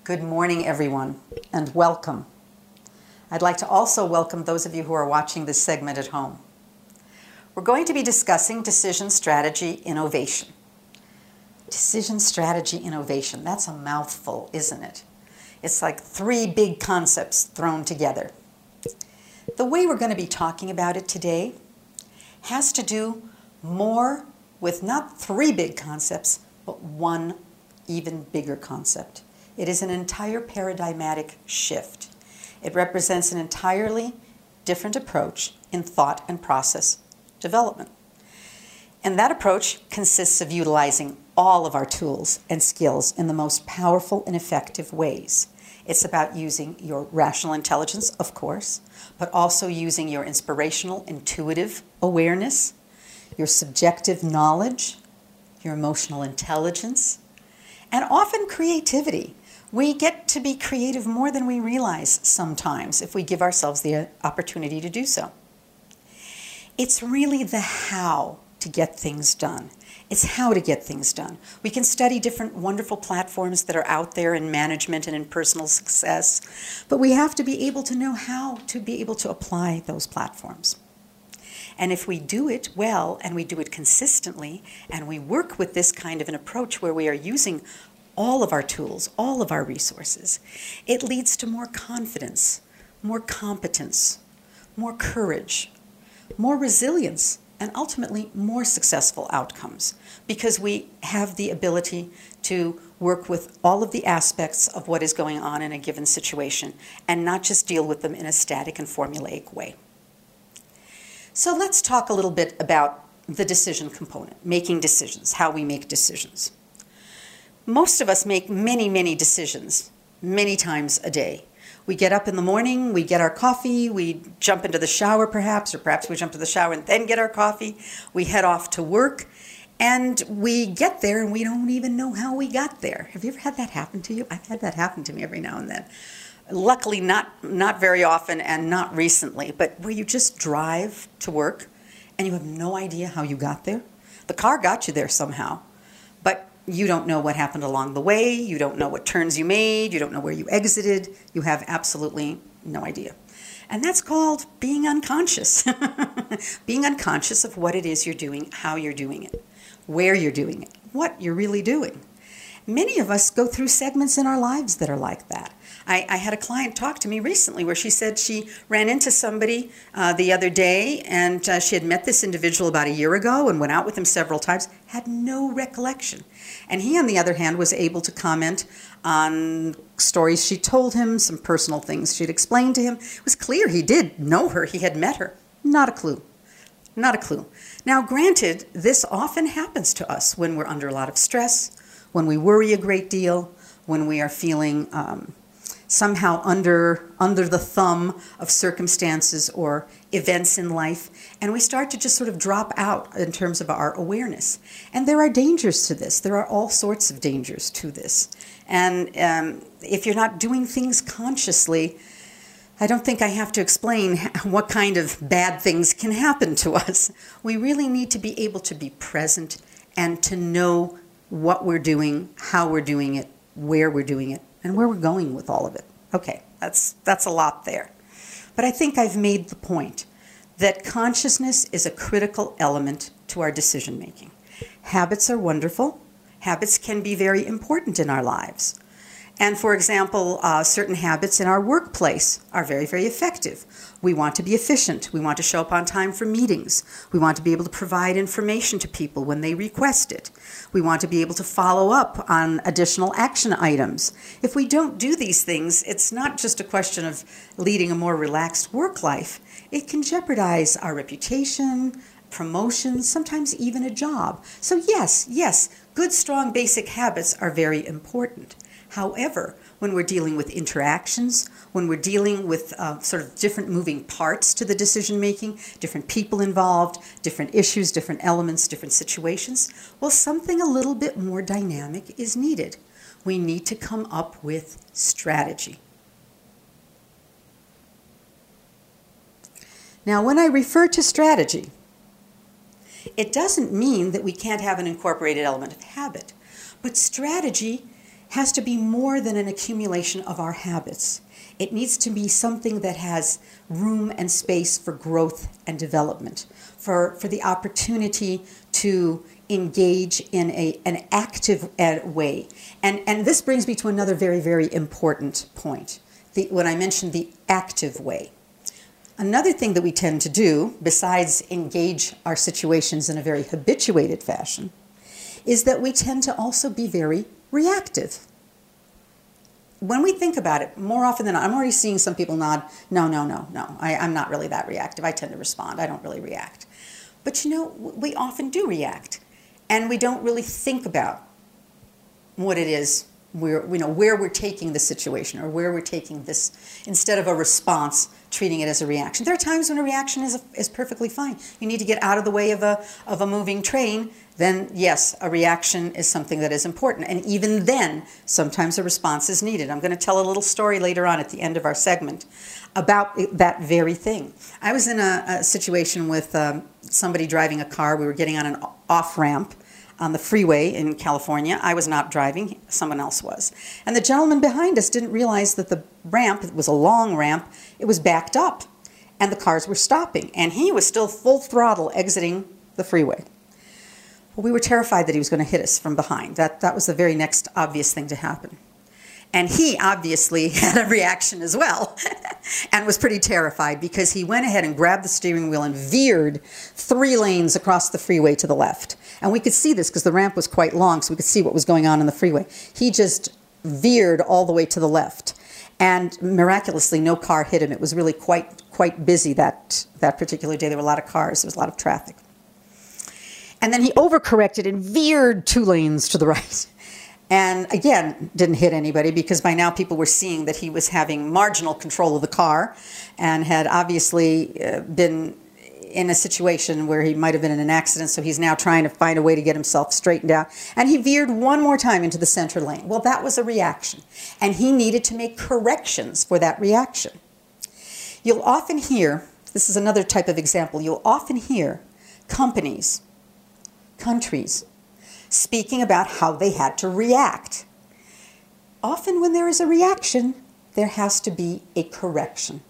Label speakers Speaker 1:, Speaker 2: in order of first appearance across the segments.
Speaker 1: Good morning, everyone, and welcome. I'd like to also welcome those of you who are watching this segment at home. We're going to be discussing decision strategy innovation. Decision strategy innovation, that's a mouthful, isn't it? It's like three big concepts thrown together. The way we're going to be talking about it today has to do more with not three big concepts, but one even bigger concept. It is an entire paradigmatic shift. It represents an entirely different approach in thought and process development. And that approach consists of utilizing all of our tools and skills in the most powerful and effective ways. It's about using your rational intelligence, of course, but also using your inspirational, intuitive awareness, your subjective knowledge, your emotional intelligence, and often creativity. We get to be creative more than we realize sometimes if we give ourselves the opportunity to do so. It's really the how to get things done. It's how to get things done. We can study different wonderful platforms that are out there in management and in personal success, but we have to be able to know how to be able to apply those platforms. And if we do it well and we do it consistently and we work with this kind of an approach where we are using all of our tools, all of our resources, it leads to more confidence, more competence, more courage, more resilience, and ultimately more successful outcomes because we have the ability to work with all of the aspects of what is going on in a given situation and not just deal with them in a static and formulaic way. So let's talk a little bit about the decision component, making decisions, how we make decisions. Most of us make many decisions, many times a day. We get up in the morning, we get our coffee, we jump into the shower perhaps, or perhaps we jump to the shower and then get our coffee. We head off to work, and we get there and we don't even know how we got there. Have you ever had that happen to you? I've had that happen to me every now and then. Luckily, not very often and not recently, but where you just drive to work and you have no idea how you got there. The car got you there somehow, but you don't know what happened along the way. You don't know what turns you made. You don't know where you exited. You have absolutely no idea. And that's called being unconscious. Being unconscious of what it is you're doing, how you're doing it, where you're doing it, what you're really doing. Many of us go through segments in our lives that are like that. I had a client talk to me recently where she said she ran into somebody the other day and she had met this individual about a year ago and went out with him several times, had no recollection. And he, on the other hand, was able to comment on stories she told him, some personal things she'd explained to him. It was clear he did know her, he had met her. Not a clue. Not a clue. Now, granted, this often happens to us when we're under a lot of stress, when we worry a great deal, when we are feeling somehow under the thumb of circumstances or events in life, and we start to just sort of drop out in terms of our awareness. And there are dangers to this. There are all sorts of dangers to this. And if you're not doing things consciously, I don't think I have to explain what kind of bad things can happen to us. We really need to be able to be present and to know what we're doing, how we're doing it, where we're doing it, and where we're going with all of it. Okay, that's a lot there. But I think I've made the point that consciousness is a critical element to our decision making. Habits are wonderful. Habits can be very important in our lives. And for example, certain habits in our workplace are very, very effective. We want to be efficient. We want to show up on time for meetings. We want to be able to provide information to people when they request it. We want to be able to follow up on additional action items. If we don't do these things, it's not just a question of leading a more relaxed work life. It can jeopardize our reputation, promotions, sometimes even a job. So yes, good, strong, basic habits are very important. However, when we're dealing with interactions, when we're dealing with sort of different moving parts to the decision making, different people involved, different issues, different elements, different situations, well, something a little bit more dynamic is needed. We need to come up with strategy. Now, when I refer to strategy, it doesn't mean that we can't have an incorporated element of habit, but strategy has to be more than an accumulation of our habits. It needs to be something that has room and space for growth and development, for the opportunity to engage in an active way. And this brings me to another very, very important point, when I mentioned the active way. Another thing that we tend to do, besides engage our situations in a very habituated fashion, is that we tend to also be very reactive. When we think about it, more often than not, I'm already seeing some people nod, no, I'm not really that reactive. I tend to respond. I don't really react. But you know, we often do react, and we don't really think about what it is, where we're taking the situation, or where we're taking this, instead of a response, treating it as a reaction. There are times when a reaction is perfectly fine. You need to get out of the way of a moving train, then yes, a reaction is something that is important. And even then, sometimes a response is needed. I'm going to tell a little story later on at the end of our segment about that very thing. I was in a situation with somebody driving a car. We were getting on an off-ramp on the freeway in California. I was not driving, someone else was. And the gentleman behind us didn't realize that the ramp, it was a long ramp, it was backed up, and the cars were stopping, and he was still full throttle exiting the freeway. Well, we were terrified that he was going to hit us from behind. That was the very next obvious thing to happen. And he obviously had a reaction as well and was pretty terrified, because he went ahead and grabbed the steering wheel and veered 3 lanes across the freeway to the left. And we could see this because the ramp was quite long, so we could see what was going on in the freeway. He just veered all the way to the left. And miraculously, no car hit him. It was really quite busy that particular day. There were a lot of cars. There was a lot of traffic. And then he overcorrected and veered 2 lanes to the right. And again, didn't hit anybody, because by now people were seeing that he was having marginal control of the car and had obviously been in a situation where he might have been in an accident, so he's now trying to find a way to get himself straightened out. And he veered 1 more time into the center lane. Well, that was a reaction, and he needed to make corrections for that reaction. You'll often hear, this is another type of example, you'll often hear companies, countries, speaking about how they had to react. Often when there is a reaction, there has to be a correction.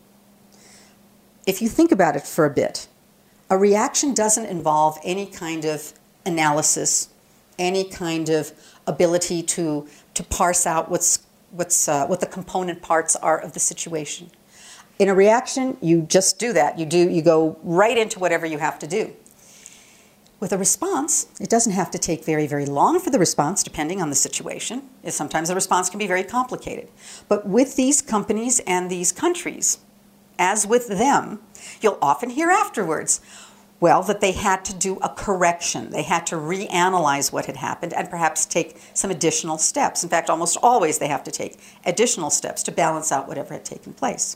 Speaker 1: If you think about it for a bit, a reaction doesn't involve any kind of analysis, any kind of ability to parse out what the component parts are of the situation. In a reaction, you just do that. You go right into whatever you have to do. With a response, it doesn't have to take very, very long for the response, depending on the situation. Sometimes the response can be very complicated. But with these companies and these countries, as with them, you'll often hear afterwards, well, that they had to do a correction. They had to reanalyze what had happened and perhaps take some additional steps. In fact, almost always they have to take additional steps to balance out whatever had taken place.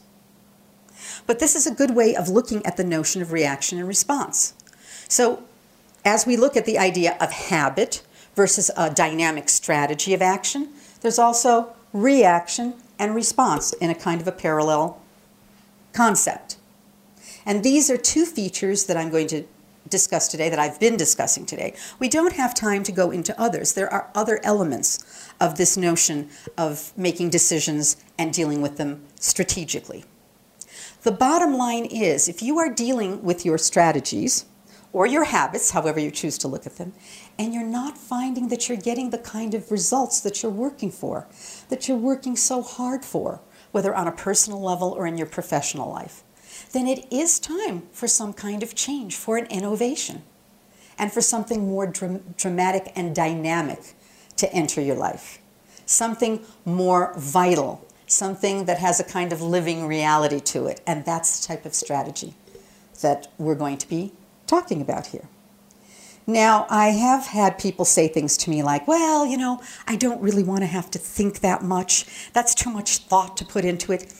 Speaker 1: But this is a good way of looking at the notion of reaction and response. So, as we look at the idea of habit versus a dynamic strategy of action, there's also reaction and response in a kind of a parallel concept. And these are 2 features that I'm going to discuss today, that I've been discussing today. We don't have time to go into others. There are other elements of this notion of making decisions and dealing with them strategically. The bottom line is, if you are dealing with your strategies, or your habits, however you choose to look at them, and you're not finding that you're getting the kind of results that you're working for, that you're working so hard for, whether on a personal level or in your professional life, then it is time for some kind of change, for an innovation, and for something more dramatic and dynamic to enter your life. Something more vital, something that has a kind of living reality to it, and that's the type of strategy that we're going to be talking about here. Now, I have had people say things to me like, well, you know, I don't really want to have to think that much. That's too much thought to put into it.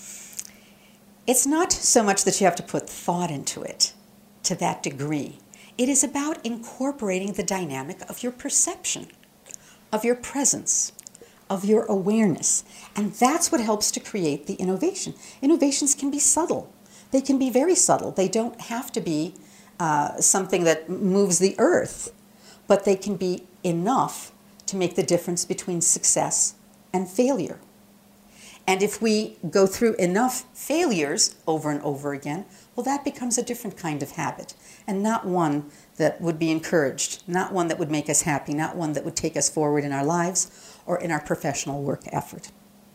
Speaker 1: It's not so much that you have to put thought into it to that degree. It is about incorporating the dynamic of your perception, of your presence, of your awareness. And that's what helps to create the innovation. Innovations can be subtle. They can be very subtle. They don't have to be something that moves the earth, but they can be enough to make the difference between success and failure. And if we go through enough failures over and over again, well, that becomes a different kind of habit, and not one that would be encouraged, not one that would make us happy, not one that would take us forward in our lives or in our professional work effort.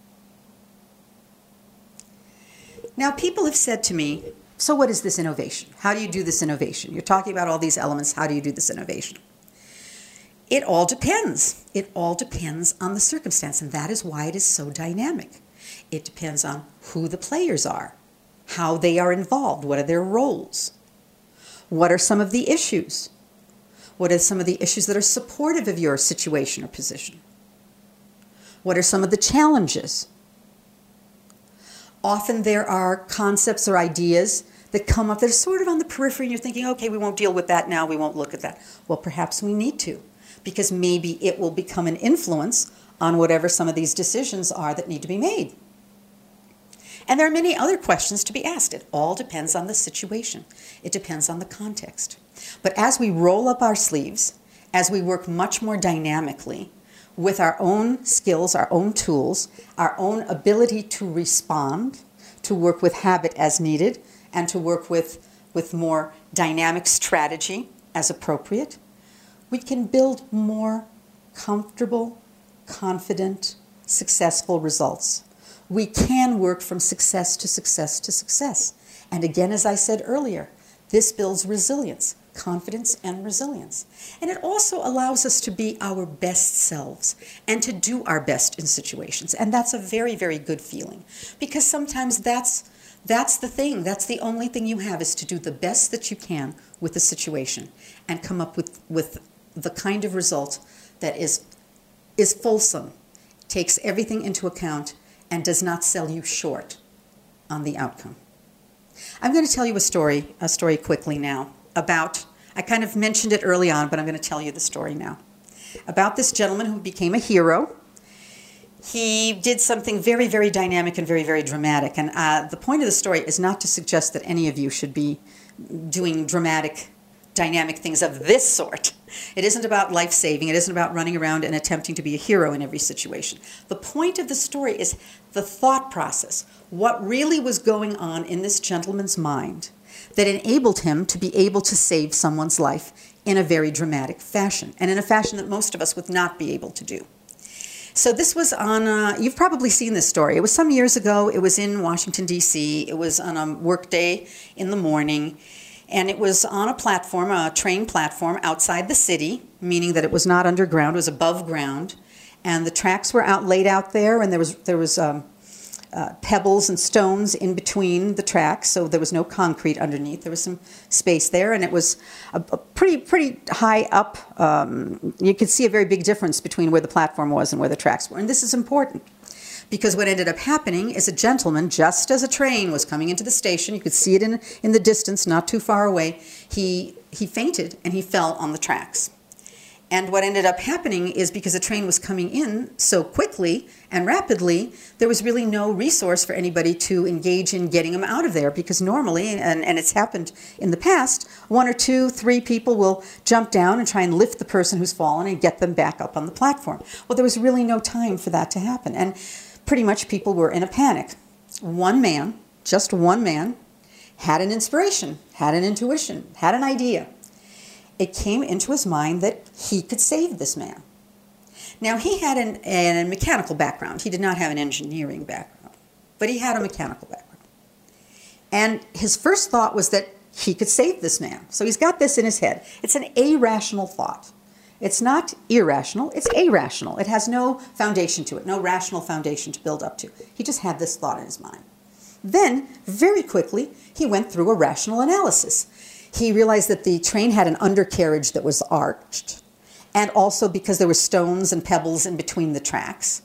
Speaker 1: Now, people have said to me, so what is this innovation? How do you do this innovation? You're talking about all these elements. How do you do this innovation? It all depends. It all depends on the circumstance, and that is why it is so dynamic. It depends on who the players are, how they are involved, what are their roles, what are some of the issues, what are some of the issues that are supportive of your situation or position, what are some of the challenges. Often there are concepts or ideas that come up that are sort of on the periphery, and you're thinking, okay, we won't deal with that now, we won't look at that. Well, perhaps we need to, because maybe it will become an influence on whatever some of these decisions are that need to be made. And there are many other questions to be asked. It all depends on the situation. It depends on the context. But as we roll up our sleeves, as we work much more dynamically with our own skills, our own tools, our own ability to respond, to work with habit as needed, and to work with more dynamic strategy as appropriate, we can build more comfortable, confident, successful results. We can work from success to success to success. And again, as I said earlier, this builds resilience, confidence and resilience. And it also allows us to be our best selves and to do our best in situations. And that's a very, very good feeling, because sometimes that's the thing. That's the only thing you have, is to do the best that you can with the situation and come up with the kind of result that is fulsome, takes everything into account, and does not sell you short on the outcome. I'm going to tell you a story quickly now about, I kind of mentioned it early on, but I'm going to tell you the story now, about this gentleman who became a hero. He did something very, very dynamic and very, very dramatic. And the point of the story is not to suggest that any of you should be doing dramatic, dynamic things of this sort. It isn't about life-saving. It isn't about running around and attempting to be a hero in every situation. The point of the story is the thought process, what really was going on in this gentleman's mind that enabled him to be able to save someone's life in a very dramatic fashion, and in a fashion that most of us would not be able to do. So this was on, you've probably seen this story. It was some years ago. It was in Washington, D.C. It was on a work day in the morning. And it was on a platform, a train platform outside the city, meaning that it was not underground, it was above ground. And the tracks were laid out there, and there was pebbles and stones in between the tracks, so there was no concrete underneath. There was some space there, and it was a pretty high up. You could see a very big difference between where the platform was and where the tracks were. And this is important, because what ended up happening is a gentleman, just as a train was coming into the station, you could see it in the distance, not too far away, he fainted and he fell on the tracks. And what ended up happening is, because the train was coming in so quickly and rapidly, there was really no resource for anybody to engage in getting him out of there, because normally, and it's happened in the past, 1 or 2, 3 people will jump down and try and lift the person who's fallen and get them back up on the platform. Well, there was really no time for that to happen. And pretty much people were in a panic. One man, just one man, had an inspiration, had an intuition, had an idea. It came into his mind that he could save this man. Now, he had a mechanical background. He did not have an engineering background, but he had a mechanical background. And his first thought was that he could save this man. So he's got this in his head. It's an irrational thought. It's not irrational, it's irrational. It has no foundation to it, no rational foundation to build up to. He just had this thought in his mind. Then, very quickly, he went through a rational analysis. He realized that the train had an undercarriage that was arched, and also, because there were stones and pebbles in between the tracks,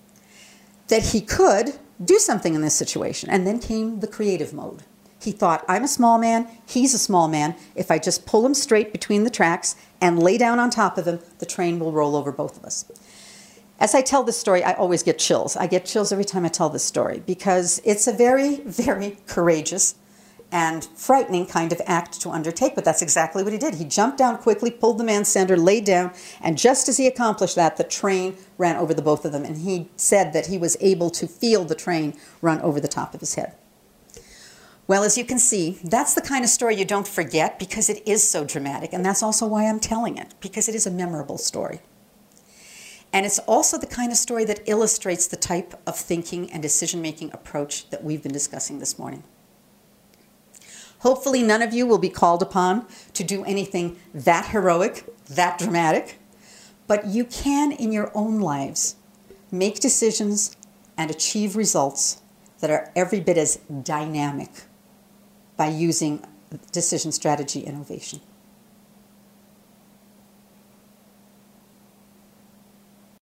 Speaker 1: that he could do something in this situation. And then came the creative mode. He thought, I'm a small man, he's a small man. If I just pull him straight between the tracks and lay down on top of him, the train will roll over both of us. As I tell this story, I always get chills. I get chills every time I tell this story, because it's a very, very courageous and frightening kind of act to undertake, but that's exactly what he did. He jumped down quickly, pulled the man's sender, laid down, and just as he accomplished that, the train ran over the both of them, and he said that he was able to feel the train run over the top of his head. Well, as you can see, that's the kind of story you don't forget because it is so dramatic, and that's also why I'm telling it, because it is a memorable story. And it's also the kind of story that illustrates the type of thinking and decision-making approach that we've been discussing this morning. Hopefully none of you will be called upon to do anything that heroic, that dramatic, but you can in your own lives make decisions and achieve results that are every bit as dynamic by using decision strategy innovation.